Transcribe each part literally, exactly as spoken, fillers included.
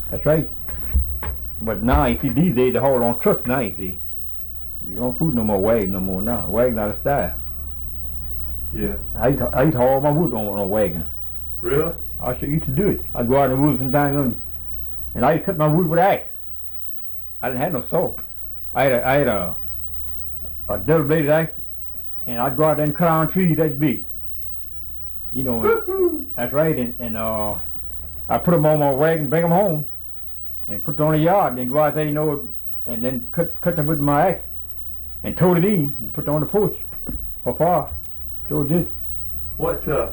That's right. But now, you see, these days they haul on trucks now, you see. You don't food no more wagon no more now. Wagon not a style. Yeah. I used to, I used to haul my wood on, on a wagon. Really? I should used to do it. I'd go out in the woods sometimes and, and I used to cut my wood with an axe. I didn't have no saw. I had a, I had a, a double-bladed axe, and I'd go out there and cut down trees that big. You know, and, that's right, and, and uh, I put them on my wagon, bring them home, and put them on the yard, and then go out there, you know, and then cut cut them with my axe, and tow it in, and put them on the porch for far. So this. What, uh,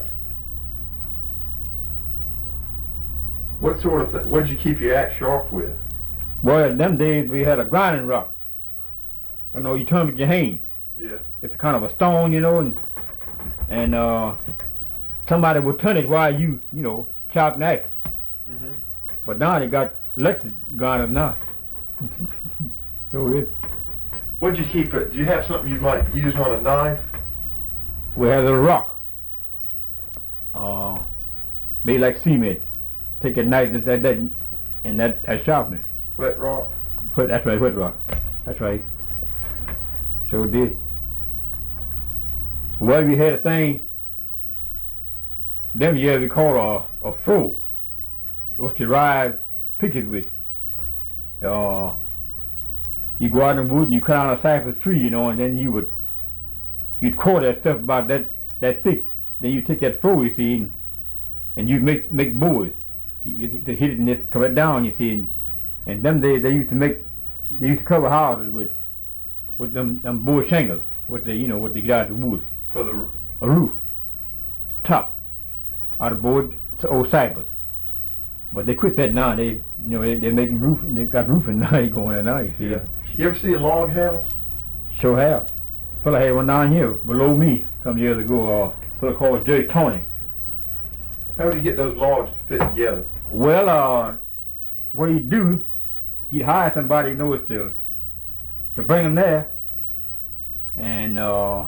what sort of thing, what did you keep your axe sharp with? Well, in them days we had a grinding rock. You know, you turn it with your hand. Yeah. It's a kind of a stone, you know, and and uh, somebody would turn it while you, you know, chop an axe. Mm-hmm. But now they got electric grinders now. So it, What did you keep it? Do you have something you might use on a knife? we had a rock. Uh, made like cement. Take a knife and that, that and that, that sharpen it. Wet rock? Put, that's right, wet rock. That's right. Sure did. Well, we had a thing, them years we called a, a fro. What you ride pickets with. Uh, you go out in the woods and you cut down a cypress tree, you know, and then you would, you'd core that stuff about that, that thick. Then you take that fro, you see, and, and you make, make boards. You, to hit it and just come it down, you see, and, and them days they used to make, they used to cover houses with, with them, them board shingles, what they, you know, what they get out of the woods. For the... A roof, top, out of board to old cypress. But they quit that now. They, you know, they they making roof. They got roofing now. You going there now? You see? Yeah. You ever see a log house? Sure have. Fella had one down here below me some years ago. Uh, fella called Jerry Tony. How would you get those logs to fit together? Well, uh, what he'd do, he'd hire somebody you know to to bring them there, and uh,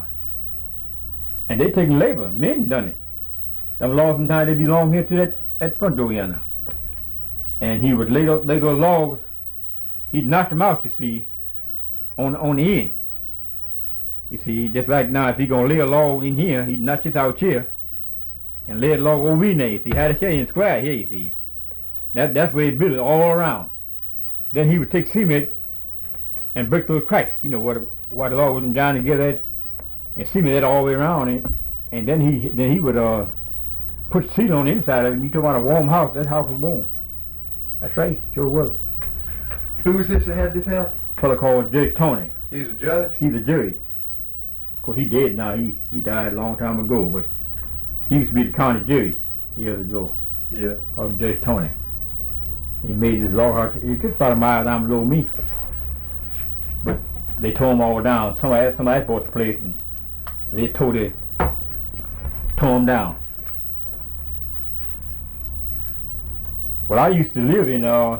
and they taking labor. Men done it. Them logs sometimes they belong here to that that front door yonder. And he would lay those, lay those logs, he'd knock them out, you see, on on the end. You see, just like now, if he gonna lay a log in here, he'd knock it out here, and lay a log over in there. You see, had a shade in square here, you see. That, that's where he built it all around. Then he would take cement and break those cracks, you know, where the, where the log wasn't down together, and cement it all the way around it. And then he then he would uh, put seal on the inside of it, and you talk about a warm house, that house was warm. That's right, sure was. Who was this that had this house? A fella called Judge Tony. He's a judge? He's a judge. Of course, he dead now. He he died a long time ago, but he used to be the county judge years ago. Yeah. Called him Judge Tony. He made this log house. It's just about a mile down below me. But they tore them all down. Somebody somebody bought the place and they tore it, tore them down. Well, I used to live in uh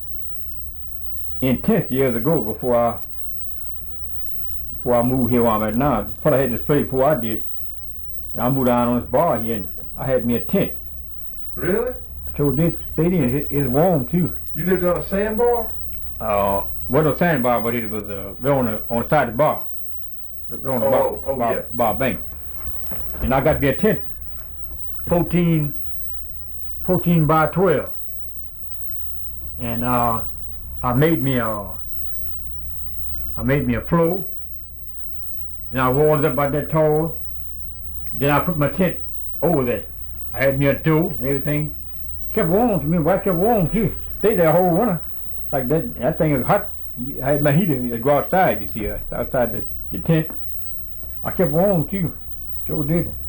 in tenth years ago before I before I moved here where I'm at now. But I had this place before I did, and I moved down on this bar here, and I had me a tent. Really? I sure did. Stayed in. It, it's warm too. You lived on a sandbar? Uh, wasn't a sandbar, but it was uh, on the on the side of the bar, on the Oh, bar, oh, bar, yeah. bar bank. And I got me a tent, fourteen, fourteen by twelve. And uh, I made me a, I made me a floor. Then I walled it up about that tall. Then I put my tent over there. I had me a door and everything. Kept warm to me. Well, I kept warm too. Stayed there whole winter. Like that, that thing is hot. I had my heater to go outside. You see, uh, outside the, the tent. I kept warm too. Sure did.